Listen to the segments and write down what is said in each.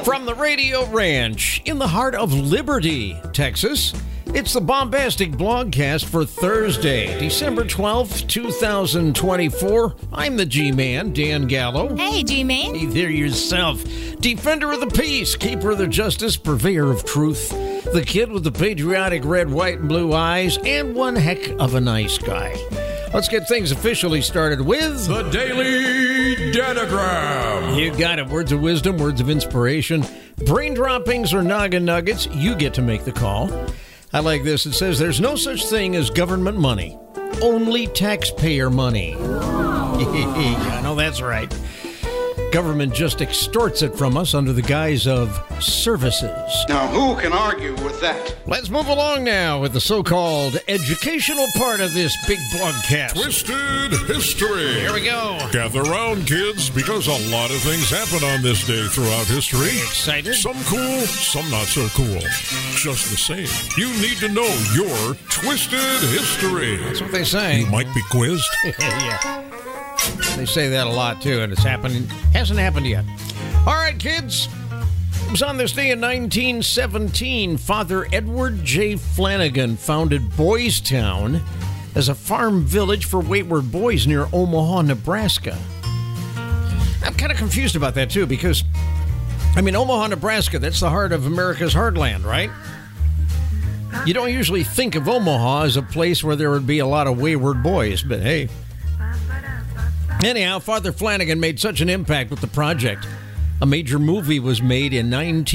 From the Radio Ranch in the heart of Liberty, Texas, it's the Bombastic Blogcast for Thursday, December 12th, 2024. I'm the G-Man, Dan Gallo. Hey, G-Man. Hey there yourself. Defender of the peace, keeper of the justice, purveyor of truth, the kid with the patriotic red, white, and blue eyes, and one heck of a nice guy. Let's get things officially started with the Daily Danagram. You got it. Words of wisdom, words of inspiration, brain droppings, or noggin nuggets. You get to make the call. I like this. It says, there's no such thing as government money, only taxpayer money. I know that's right. Government just extorts it from us under the guise of services. Now, who can argue with that? Let's move along now with the so-called educational part of this big blogcast. Twisted History. Here we go. Gather round, kids, because a lot of things happen on this day throughout history. Excited? Some cool, some not so cool. Just the same, you need to know your Twisted History. That's what they say. You might be quizzed. Yeah. They say that a lot, too, and hasn't happened yet. All right, kids. It was on this day in 1917, Father Edward J. Flanagan founded Boys Town as a farm village for wayward boys near Omaha, Nebraska. I'm kind of confused about that, too, because, Omaha, Nebraska, that's the heart of America's heartland, right? You don't usually think of Omaha as a place where there would be a lot of wayward boys, but hey. Anyhow, Father Flanagan made such an impact with the project. A major movie was made in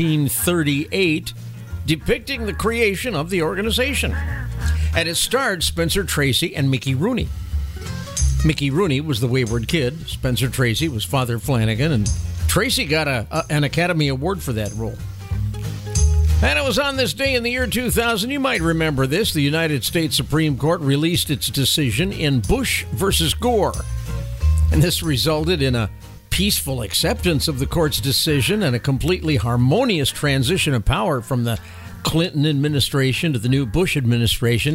1938 depicting the creation of the organization. And it starred Spencer Tracy and Mickey Rooney. Mickey Rooney was the wayward kid. Spencer Tracy was Father Flanagan, and Tracy got an Academy Award for that role. And it was on this day in the year 2000, you might remember this, the United States Supreme Court released its decision in Bush versus Gore. And this resulted in a peaceful acceptance of the court's decision and a completely harmonious transition of power from the Clinton administration to the new Bush administration.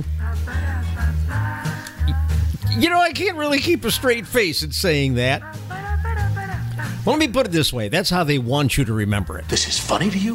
I can't really keep a straight face in saying that. Well, let me put it this way. That's how they want you to remember it. This is funny to you?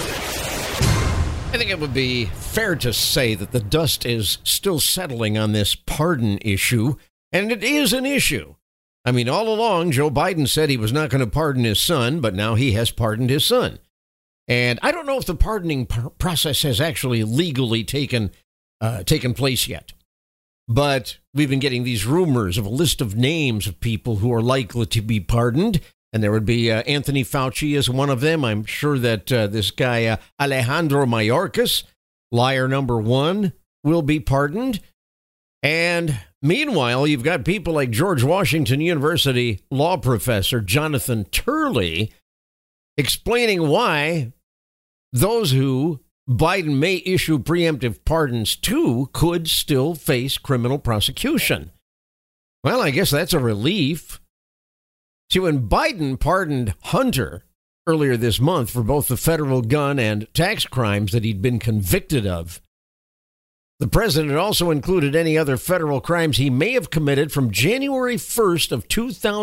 I think it would be fair to say that the dust is still settling on this pardon issue, and it is an issue. All along, Joe Biden said he was not going to pardon his son, but now he has pardoned his son. And I don't know if the pardoning process has actually legally taken place yet. But we've been getting these rumors of a list of names of people who are likely to be pardoned. And there would be Anthony Fauci as one of them. I'm sure that this guy, Alejandro Mayorkas, liar number one, will be pardoned. And meanwhile, you've got people like George Washington University law professor Jonathan Turley explaining why those who Biden may issue preemptive pardons to could still face criminal prosecution. Well, I guess that's a relief. See, when Biden pardoned Hunter earlier this month for both the federal gun and tax crimes that he'd been convicted of, the president also included any other federal crimes he may have committed from January 1st of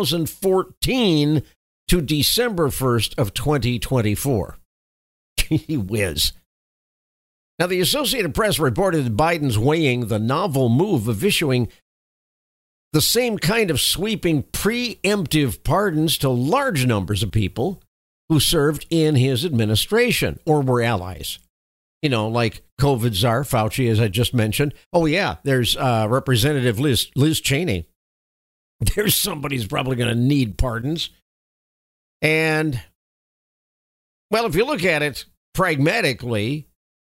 2014 to December 1st of 2024. Gee whiz. Now, the Associated Press reported that Biden's weighing the novel move of issuing the same kind of sweeping preemptive pardons to large numbers of people who served in his administration or were allies. Like COVID czar Fauci, as I just mentioned. Oh, yeah, there's Representative Liz Cheney. There's somebody who's probably going to need pardons. And, well, if you look at it pragmatically,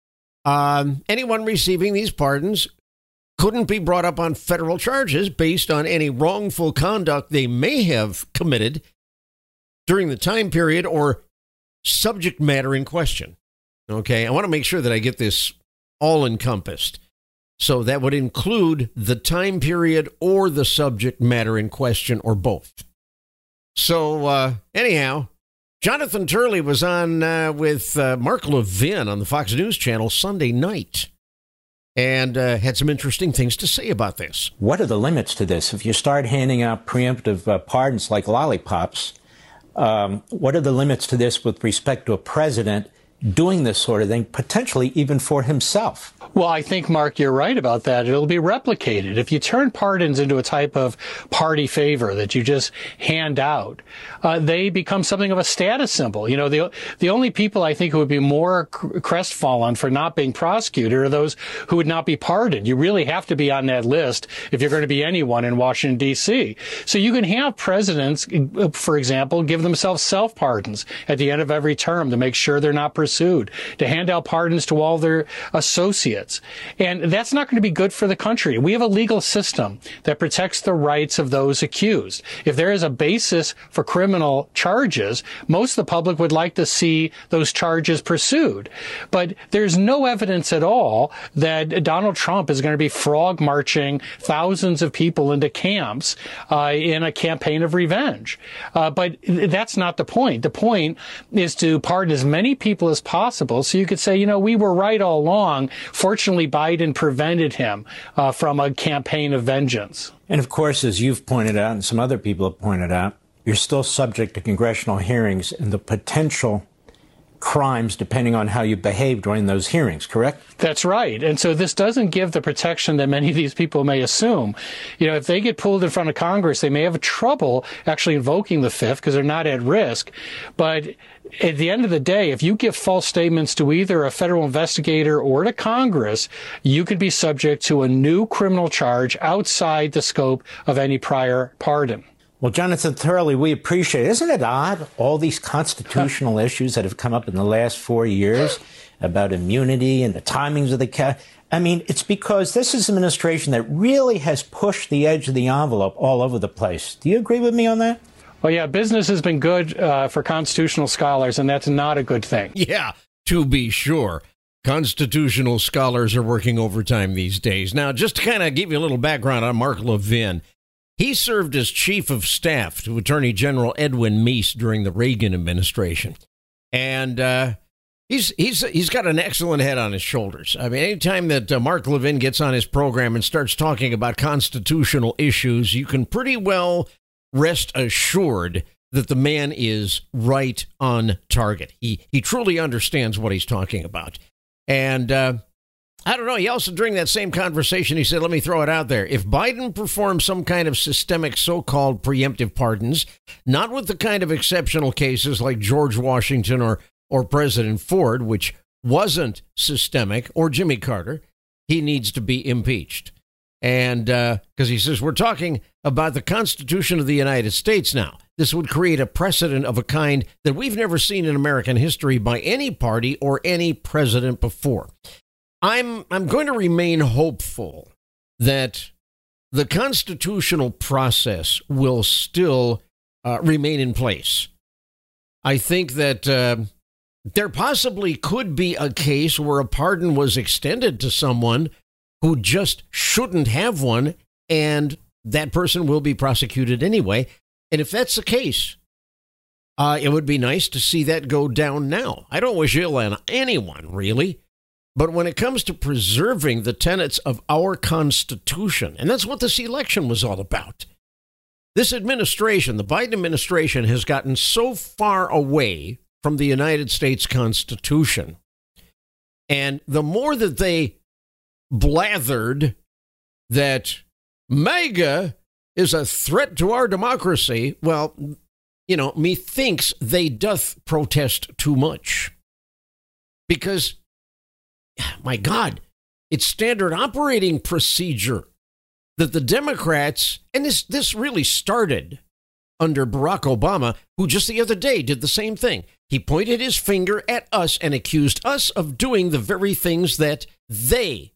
anyone receiving these pardons couldn't be brought up on federal charges based on any wrongful conduct they may have committed during the time period or subject matter in question. Okay, I want to make sure that I get this all encompassed. So that would include the time period or the subject matter in question or both. So anyhow, Jonathan Turley was on with Mark Levin on the Fox News Channel Sunday night and had some interesting things to say about this. What are the limits to this? If you start handing out preemptive pardons like lollipops, What are the limits to this with respect to a president doing this sort of thing, potentially even for himself? Well, I think, Mark, you're right about that. It'll be replicated. If you turn pardons into a type of party favor that you just hand out, they become something of a status symbol. You know, the only people I think who would be more crestfallen for not being prosecuted are those who would not be pardoned. You really have to be on that list if you're going to be anyone in Washington, D.C. So you can have presidents, for example, give themselves self-pardons at the end of every term to make sure they're not pursued, to hand out pardons to all their associates. And that's not going to be good for the country. We have a legal system that protects the rights of those accused. If there is a basis for criminal charges, most of the public would like to see those charges pursued. But there's no evidence at all that Donald Trump is going to be frog marching thousands of people into camps in a campaign of revenge. But that's not the point. The point is to pardon as many people as possible so you could say, you know, we were right all along. Fortunately, Biden prevented him from a campaign of vengeance. And of course, as you've pointed out and some other people have pointed out, you're still subject to congressional hearings and the potential crimes depending on how you behave during those hearings, correct? That's right. And so this doesn't give the protection that many of these people may assume. You know, if they get pulled in front of Congress, they may have trouble actually invoking the Fifth because they're not at risk. But at the end of the day, if you give false statements to either a federal investigator or to Congress, you could be subject to a new criminal charge outside the scope of any prior pardon. Well, Jonathan Turley, we appreciate it. Isn't it odd, all these constitutional issues that have come up in the last 4 years about immunity and the timings of the I mean, it's because this is an administration that really has pushed the edge of the envelope all over the place. Do you agree with me on that? Well, yeah, business has been good for constitutional scholars, and that's not a good thing. Yeah, to be sure. Constitutional scholars are working overtime these days. Now, just to kind of give you a little background on Mark Levin, he served as chief of staff to Attorney General Edwin Meese during the Reagan administration. And he's got an excellent head on his shoulders. I mean, anytime that Mark Levin gets on his program and starts talking about constitutional issues, you can pretty well rest assured that the man is right on target. He truly understands what he's talking about. And I don't know. He also, during that same conversation, he said, let me throw it out there. If Biden performs some kind of systemic so-called preemptive pardons, not with the kind of exceptional cases like George Washington or President Ford, which wasn't systemic, or Jimmy Carter, he needs to be impeached. And because he says, we're talking about the Constitution of the United States now. This would create a precedent of a kind that we've never seen in American history by any party or any president before. I'm going to remain hopeful that the constitutional process will still remain in place. I think that there possibly could be a case where a pardon was extended to someone who just shouldn't have one, and that person will be prosecuted anyway. And if that's the case, it would be nice to see that go down now. I don't wish ill on anyone, really. But when it comes to preserving the tenets of our Constitution, and that's what this election was all about, this administration, the Biden administration, has gotten so far away from the United States Constitution. And the more that they blathered that MAGA is a threat to our democracy, well, you know, methinks they doth protest too much. Because, my God, it's standard operating procedure that the Democrats, and this really started under Barack Obama, who just the other day did the same thing. He pointed his finger at us and accused us of doing the very things that they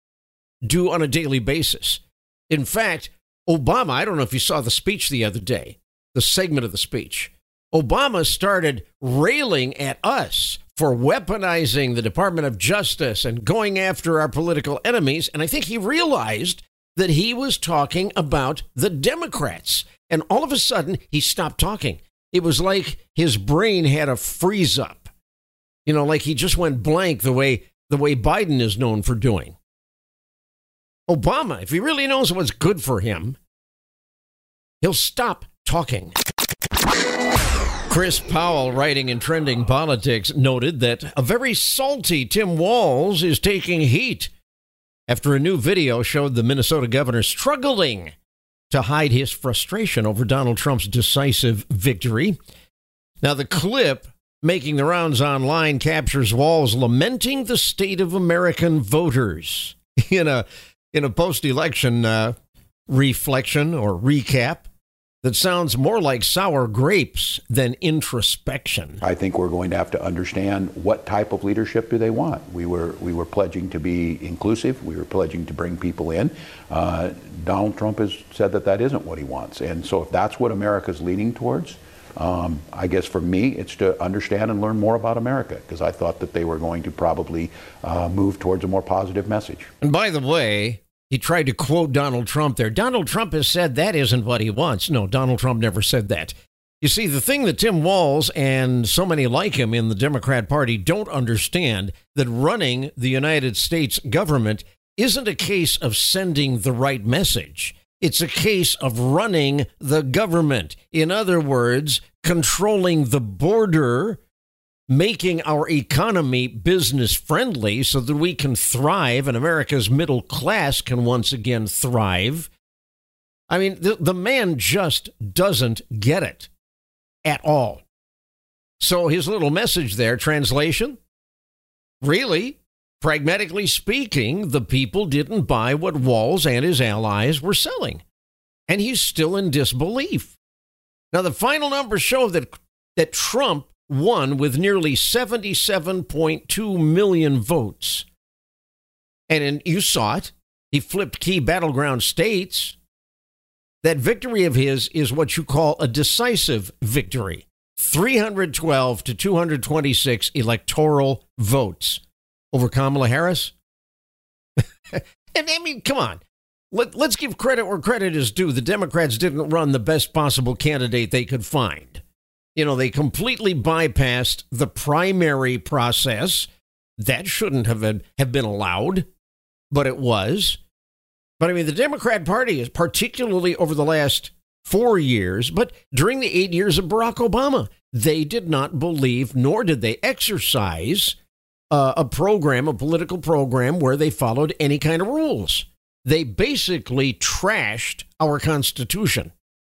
do on a daily basis. In fact, Obama, I don't know if you saw the speech the other day, the segment of the speech. Obama started railing at us for weaponizing the Department of Justice and going after our political enemies. And I think he realized that he was talking about the Democrats. And all of a sudden, he stopped talking. It was like his brain had a freeze up. You know, like he just went blank the way Biden is known for doing. Obama, if he really knows what's good for him, he'll stop talking. Chris Powell, writing in Trending Politics, noted that a very salty Tim Walz is taking heat after a new video showed the Minnesota governor struggling to hide his frustration over Donald Trump's decisive victory. Now, the clip making the rounds online captures Walz lamenting the state of American voters in a post-election reflection or recap that sounds more like sour grapes than introspection. I think we're going to have to understand what type of leadership do they want. We were pledging to be inclusive. We were pledging to bring people in. Donald Trump has said that isn't what he wants. And so if that's what America's leaning towards, I guess for me, it's to understand and learn more about America, because I thought that they were going to probably move towards a more positive message. And by the way, he tried to quote Donald Trump there. Donald Trump has said that isn't what he wants. No, Donald Trump never said that. You see, the thing that Tim Walz and so many like him in the Democrat Party don't understand, that running the United States government isn't a case of sending the right message. It's a case of running the government. In other words, controlling the border, making our economy business friendly so that we can thrive and America's middle class can once again thrive. I mean, the man just doesn't get it at all. So his little message there, translation, really, pragmatically speaking, the people didn't buy what Walz and his allies were selling. And he's still in disbelief. Now, the final numbers show that Trump won with nearly 77.2 million votes. And you saw it. He flipped key battleground states. That victory of his is what you call a decisive victory. 312 to 226 electoral votes over Kamala Harris. And I mean, come on. Let's give credit where credit is due. The Democrats didn't run the best possible candidate they could find. You know, they completely bypassed the primary process. That shouldn't have been allowed, but it was. But I mean, the Democrat Party is particularly over the last 4 years, but during the 8 years of Barack Obama, they did not believe, nor did they exercise a political program where they followed any kind of rules. They basically trashed our Constitution.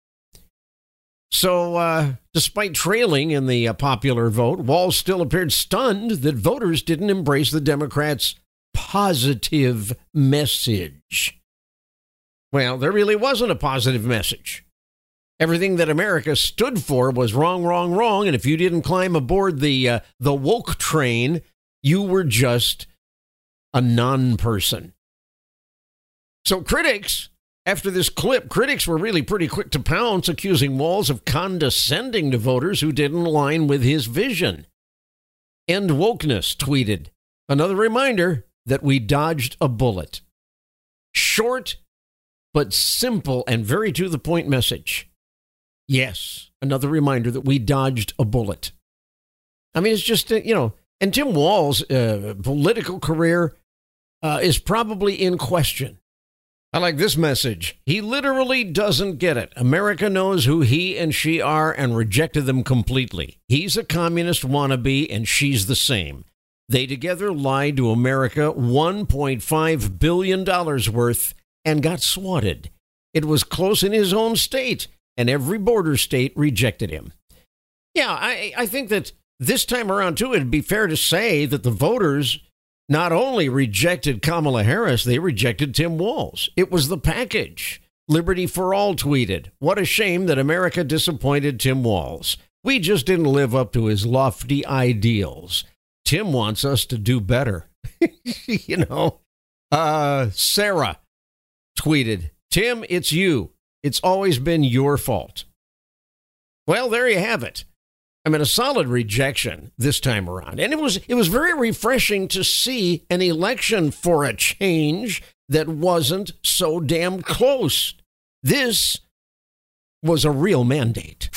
So, despite trailing in the popular vote, Walz still appeared stunned that voters didn't embrace the Democrats' positive message. Well, there really wasn't a positive message. Everything that America stood for was wrong, wrong, wrong. And if you didn't climb aboard the woke train, you were just a non-person. So critics, after this clip, critics were really pretty quick to pounce, accusing Walz of condescending to voters who didn't align with his vision. End Wokeness tweeted, another reminder that we dodged a bullet. Short, but simple and very to the point message. Yes, another reminder that we dodged a bullet. I mean, it's just, and Tim Walz's political career is probably in question. I like this message. He literally doesn't get it. America knows who he and she are and rejected them completely. He's a communist wannabe and she's the same. They together lied to America $1.5 billion worth and got swatted. It was close in his own state, and every border state rejected him. Yeah, I think that this time around, too, it'd be fair to say that the voters not only rejected Kamala Harris, they rejected Tim Walz. It was the package. Liberty for All tweeted, what a shame that America disappointed Tim Walz. We just didn't live up to his lofty ideals. Tim wants us to do better. Sarah tweeted, Tim, it's you. It's always been your fault. Well, there you have it. I mean, a solid rejection this time around. And it was very refreshing to see an election for a change that wasn't so damn close. This was a real mandate.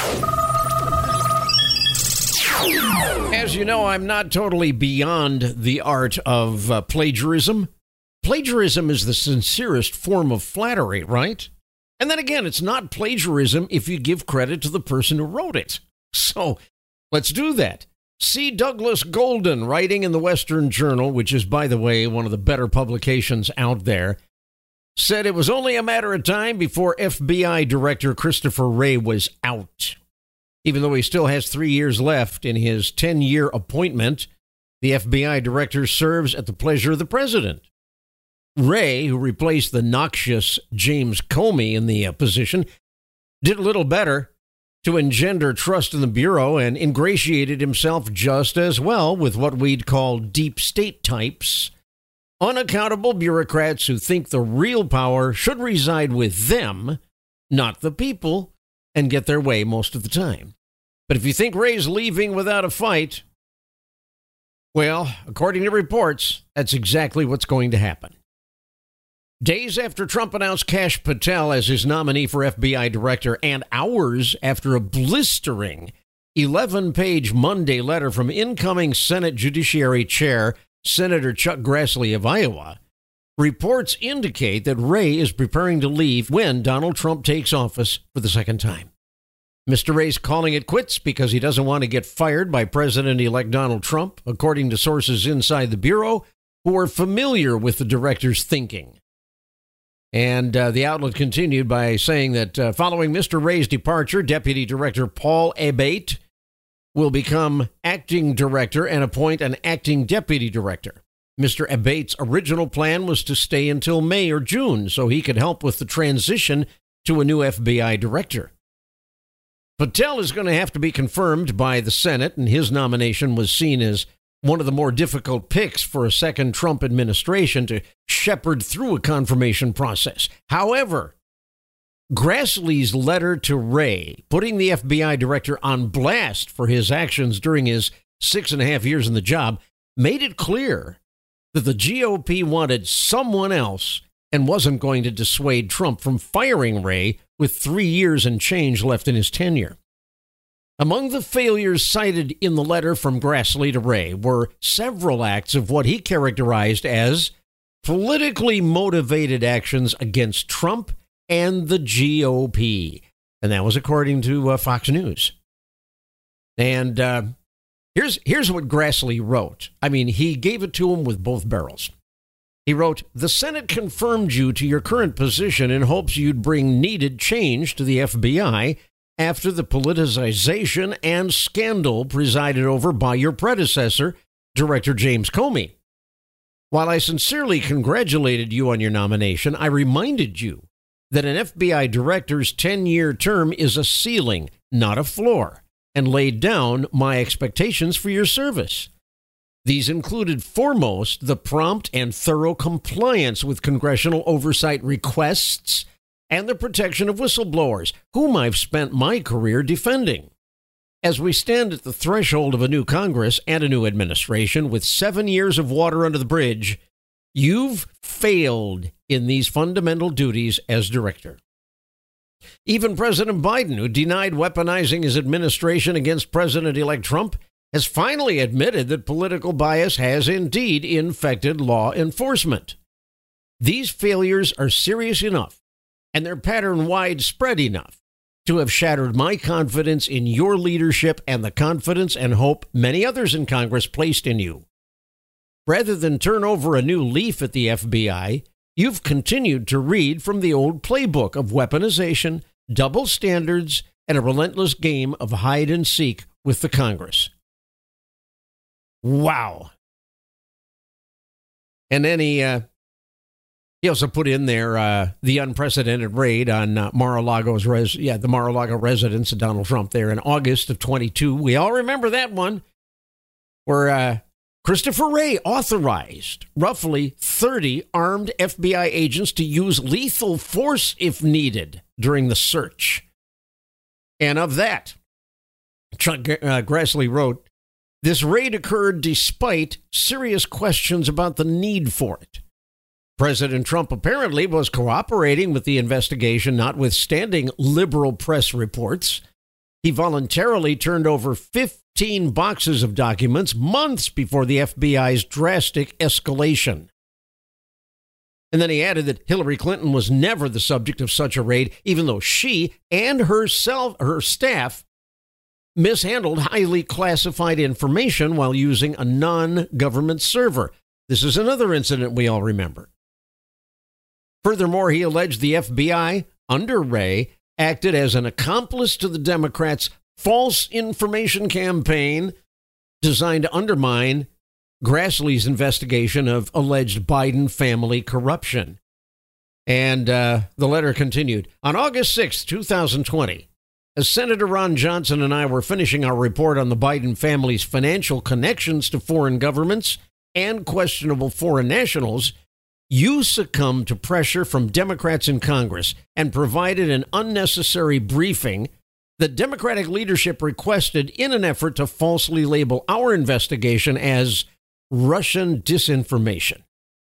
As you know, I'm not totally beyond the art of plagiarism. Plagiarism is the sincerest form of flattery, right? And then again, it's not plagiarism if you give credit to the person who wrote it. So let's do that. C. Douglas Golden, writing in the Western Journal, which is, by the way, one of the better publications out there, said it was only a matter of time before FBI Director Christopher Wray was out. Even though he still has 3 years left in his 10-year appointment, the FBI director serves at the pleasure of the president. Wray, who replaced the noxious James Comey in the position, did a little better to engender trust in the Bureau and ingratiated himself just as well with what we'd call deep state types, unaccountable bureaucrats who think the real power should reside with them, not the people, and get their way most of the time. But if you think Wray's leaving without a fight, well, according to reports, that's exactly what's going to happen. Days after Trump announced Kash Patel as his nominee for FBI director, and hours after a blistering 11-page Monday letter from incoming Senate Judiciary Chair Senator Chuck Grassley of Iowa, reports indicate that Wray is preparing to leave when Donald Trump takes office for the second time. Mr. Wray's calling it quits because he doesn't want to get fired by President-elect Donald Trump, according to sources inside the Bureau who are familiar with the director's thinking. And the outlet continued by saying that following Mr. Wray's departure, Deputy Director Paul Abate will become acting director and appoint an acting deputy director. Mr. Abate's original plan was to stay until May or June so he could help with the transition to a new FBI director. Patel is going to have to be confirmed by the Senate, and his nomination was seen as one of the more difficult picks for a second Trump administration to shepherd through a confirmation process. However, Grassley's letter to Wray, putting the FBI director on blast for his actions during his 6.5 years in the job, made it clear that the GOP wanted someone else and wasn't going to dissuade Trump from firing Wray with 3 years and change left in his tenure. Among the failures cited in the letter from Grassley to Wray were several acts of what he characterized as politically motivated actions against Trump and the GOP. And that was according to Fox News. And here's what Grassley wrote. I mean, he gave it to him with both barrels. He wrote, "The Senate confirmed you to your current position in hopes you'd bring needed change to the FBI after the politicization and scandal presided over by your predecessor, Director James Comey. While I sincerely congratulated you on your nomination, I reminded you that an FBI director's 10-year term is a ceiling, not a floor, and laid down my expectations for your service. These included foremost the prompt and thorough compliance with congressional oversight requests and the protection of whistleblowers, whom I've spent my career defending. As we stand at the threshold of a new Congress and a new administration with 7 years of water under the bridge, you've failed in these fundamental duties as director. Even President Biden, who denied weaponizing his administration against President-elect Trump, has finally admitted that political bias has indeed infected law enforcement. These failures are serious enough, and their pattern widespread enough, to have shattered my confidence in your leadership and the confidence and hope many others in Congress placed in you. Rather than turn over a new leaf at the FBI, you've continued to read from the old playbook of weaponization, double standards, and a relentless game of hide and seek with the Congress." Wow. And then he also put in there the unprecedented raid on Mar-a-Lago's the Mar-a-Lago residence of Donald Trump there in August of 22. We all remember that one, where Christopher Wray authorized roughly 30 armed FBI agents to use lethal force if needed during the search. And of that, Chuck Grassley wrote, "This raid occurred despite serious questions about the need for it. President Trump apparently was cooperating with the investigation, notwithstanding liberal press reports. He voluntarily turned over 15 boxes of documents months before the FBI's drastic escalation." And then he added that Hillary Clinton was never the subject of such a raid, even though she and her staff mishandled highly classified information while using a non-government server. This is another incident we all remember. Furthermore, he alleged the FBI, under Wray, acted as an accomplice to the Democrats' false information campaign designed to undermine Grassley's investigation of alleged Biden family corruption. And the letter continued. On August 6, 2020, as Senator Ron Johnson and I were finishing our report on the Biden family's financial connections to foreign governments and questionable foreign nationals, you succumbed to pressure from Democrats in Congress and provided an unnecessary briefing that Democratic leadership requested in an effort to falsely label our investigation as Russian disinformation.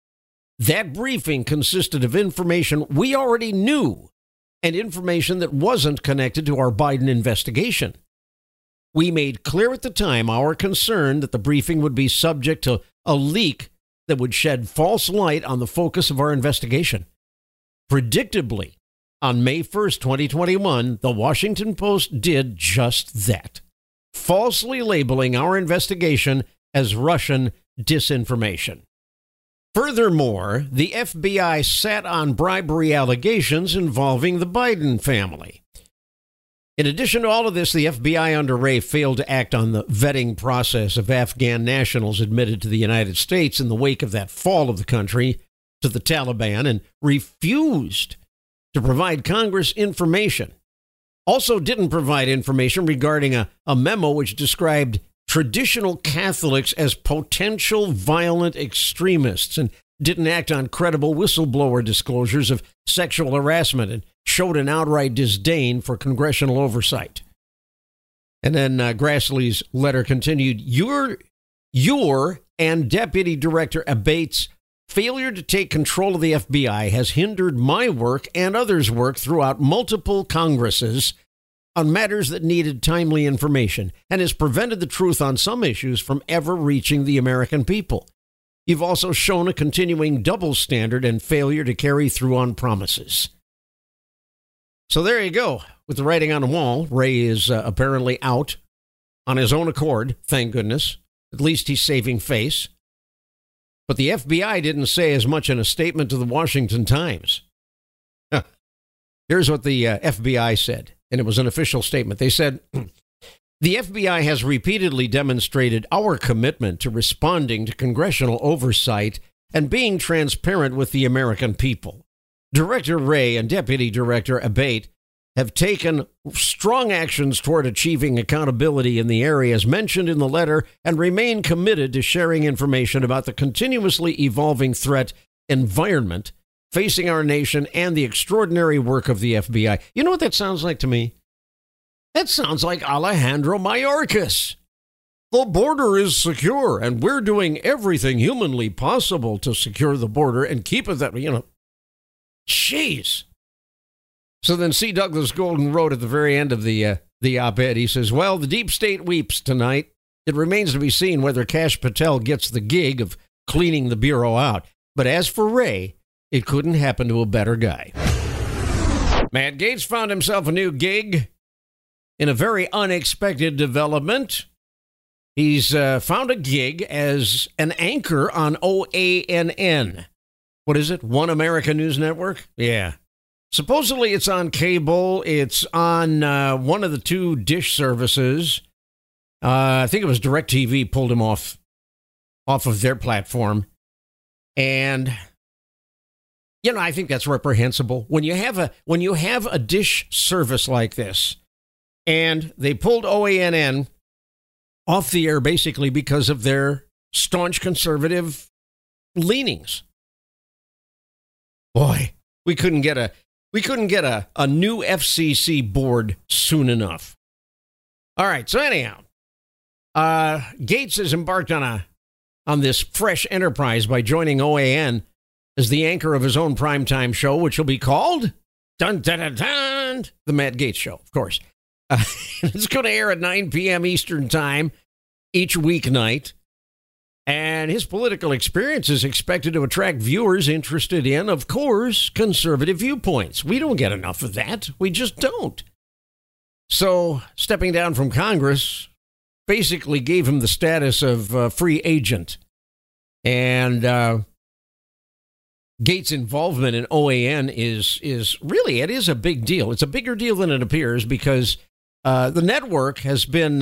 That briefing consisted of information we already knew and information that wasn't connected to our Biden investigation. We made clear at the time our concern that the briefing would be subject to a leak that would shed false light on the focus of our investigation. Predictably, on May 1st, 2021, the Washington Post did just that, falsely labeling our investigation as Russian disinformation. Furthermore, the FBI sat on bribery allegations involving the Biden family. In addition to all of this, the FBI under Wray failed to act on the vetting process of Afghan nationals admitted to the United States in the wake of that fall of the country to the Taliban and refused to provide Congress information. Also didn't provide information regarding a memo which described traditional Catholics as potential violent extremists and didn't act on credible whistleblower disclosures of sexual harassment and showed an outright disdain for congressional oversight. And then Grassley's letter continued, your and Deputy Director Abate's failure to take control of the FBI has hindered my work and others' work throughout multiple Congresses on matters that needed timely information and has prevented the truth on some issues from ever reaching the American people. You've also shown a continuing double standard and failure to carry through on promises. So there you go. With the writing on the wall, Wray is apparently out on his own accord, thank goodness. At least he's saving face. But the FBI didn't say as much in a statement to the Washington Times. Here's what the FBI said, and it was an official statement. They said, the FBI has repeatedly demonstrated our commitment to responding to congressional oversight and being transparent with the American people. Director Wray and Deputy Director Abate have taken strong actions toward achieving accountability in the areas mentioned in the letter and remain committed to sharing information about the continuously evolving threat environment facing our nation and the extraordinary work of the FBI. You know what that sounds like to me? That sounds like Alejandro Mayorkas. The border is secure, and we're doing everything humanly possible to secure the border and keep it that way, Jeez. So then C. Douglas Golden wrote at the very end of the op-ed, he says, well, the deep state weeps tonight. It remains to be seen whether Kash Patel gets the gig of cleaning the Bureau out. But as for Wray, it couldn't happen to a better guy. Matt Gaetz found himself a new gig in a very unexpected development. He's found a gig as an anchor on OANN. What is it? One America News Network? Yeah. Supposedly it's on cable. It's on one of the two dish services. I think it was DirecTV pulled him off of their platform. And, I think that's reprehensible. When you have a dish service like this, and they pulled OANN off the air basically because of their staunch conservative leanings. Boy, we couldn't get a new FCC board soon enough. All right, so anyhow, Gaetz has embarked on this fresh enterprise by joining OAN as the anchor of his own primetime show, which will be called Dun Dun Dun Dun, The Matt Gaetz Show, of course. It's going to air at 9 p.m. Eastern Time each weeknight. And his political experience is expected to attract viewers interested in, of course, conservative viewpoints. We don't get enough of that. We just don't. So stepping down from Congress basically gave him the status of free agent. And Gates' involvement in OAN is really, it is a big deal. It's a bigger deal than it appears because the network has been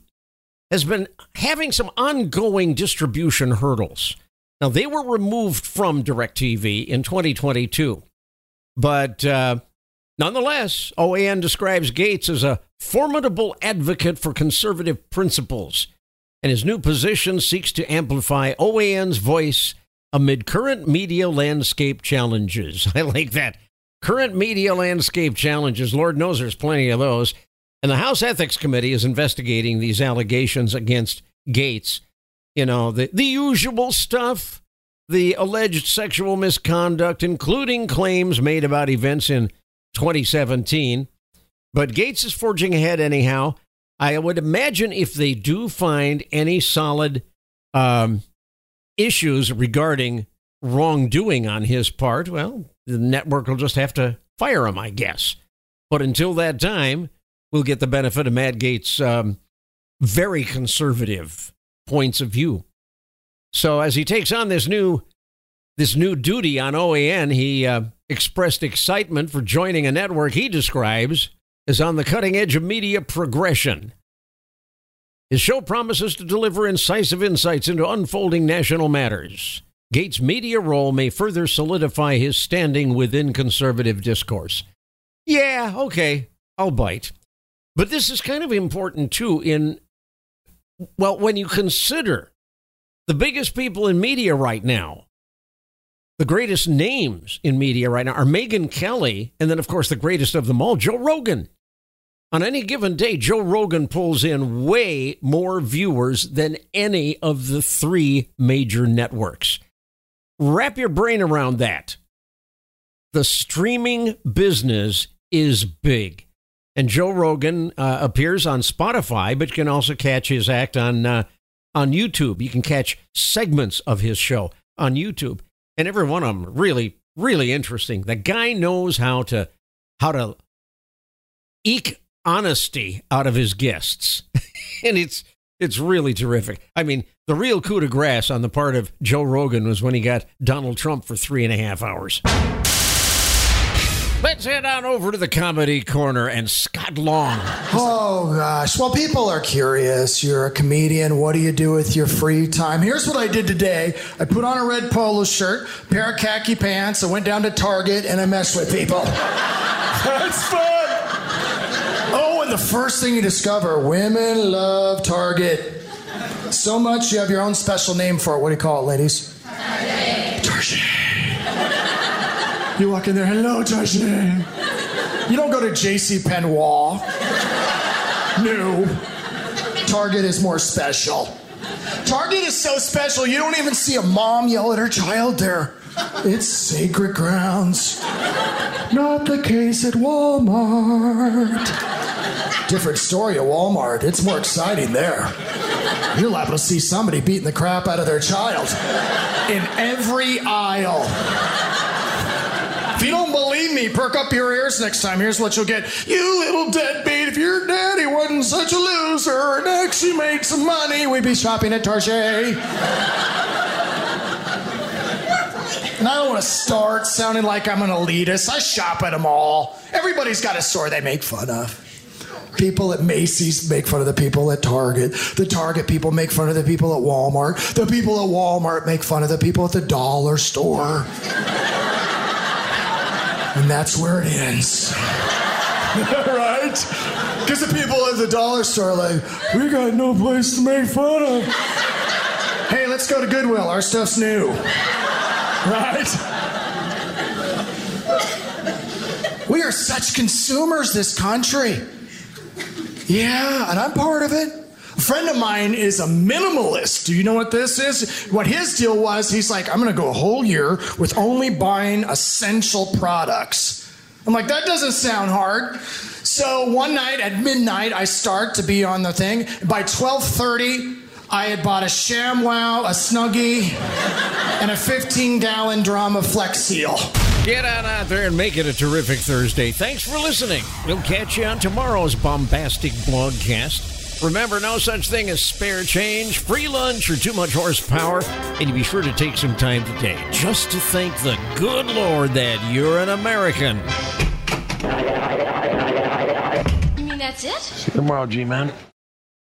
having some ongoing distribution hurdles. Now, they were removed from DirecTV in 2022, but nonetheless, OAN describes Gates as a formidable advocate for conservative principles, and his new position seeks to amplify OAN's voice amid current media landscape challenges. I like that. Current media landscape challenges. Lord knows there's plenty of those. And the House Ethics Committee is investigating these allegations against Gates. You know, the usual stuff, the alleged sexual misconduct, including claims made about events in 2017. But Gates is forging ahead anyhow. I would imagine if they do find any solid issues regarding wrongdoing on his part, well, the network will just have to fire him, I guess. But until that time, we'll get the benefit of Matt Gates' very conservative points of view. So as he takes on this new duty on OAN, he expressed excitement for joining a network he describes as on the cutting edge of media progression. His show promises to deliver incisive insights into unfolding national matters. Gates' media role may further solidify his standing within conservative discourse. Yeah, okay, I'll bite. But this is kind of important, too, when you consider the biggest people in media right now, the greatest names in media right now are Megyn Kelly, and then, of course, the greatest of them all, Joe Rogan. On any given day, Joe Rogan pulls in way more viewers than any of the three major networks. Wrap your brain around that. The streaming business is big. And Joe Rogan appears on Spotify, but you can also catch his act on YouTube. You can catch segments of his show on YouTube. And every one of them really, really interesting. The guy knows how to eke honesty out of his guests. And it's really terrific. I mean, the real coup de grace on the part of Joe Rogan was when he got Donald Trump for 3.5 hours. Let's head on over to the Comedy Corner and Scott Long. Oh, gosh. Well, people are curious. You're a comedian. What do you do with your free time? Here's what I did today. I put on a red polo shirt, pair of khaki pants. I went down to Target, and I messed with people. That's fun. Oh, and the first thing you discover, women love Target. So much you have your own special name for it. What do you call it, ladies? Target. You walk in there, hello, Target. You don't go to J.C. Penney. No. Target is more special. Target is so special, you don't even see a mom yell at her child there. It's sacred grounds. Not the case at Walmart. Different story at Walmart. It's more exciting there. You're liable to see somebody beating the crap out of their child in every aisle. If you don't believe me, perk up your ears next time. Here's what you'll get. You little deadbeat, if your daddy wasn't such a loser and actually made some money, we'd be shopping at Target. And I don't want to start sounding like I'm an elitist. I shop at them all. Everybody's got a store they make fun of. People at Macy's make fun of the people at Target. The Target people make fun of the people at Walmart. The people at Walmart make fun of the people at the dollar store. And that's where it ends. Right? Because the people at the dollar store are like, we got no place to make fun of. Hey, let's go to Goodwill. Our stuff's new. Right? We are such consumers, this country. Yeah, and I'm part of it. A friend of mine is a minimalist. Do you know what this is? What his deal was, he's like, I'm going to go a whole year with only buying essential products. I'm like, that doesn't sound hard. So one night at midnight, I start to be on the thing. By 12:30, I had bought a ShamWow, a Snuggie, and a 15-gallon drum of Flex Seal. Get on out there and make it a terrific Thursday. Thanks for listening. We'll catch you on tomorrow's bombastic blogcast. Remember, no such thing as spare change, free lunch, or too much horsepower. And you be sure to take some time today just to thank the good Lord that you're an American. You mean that's it? See you tomorrow, G-Man.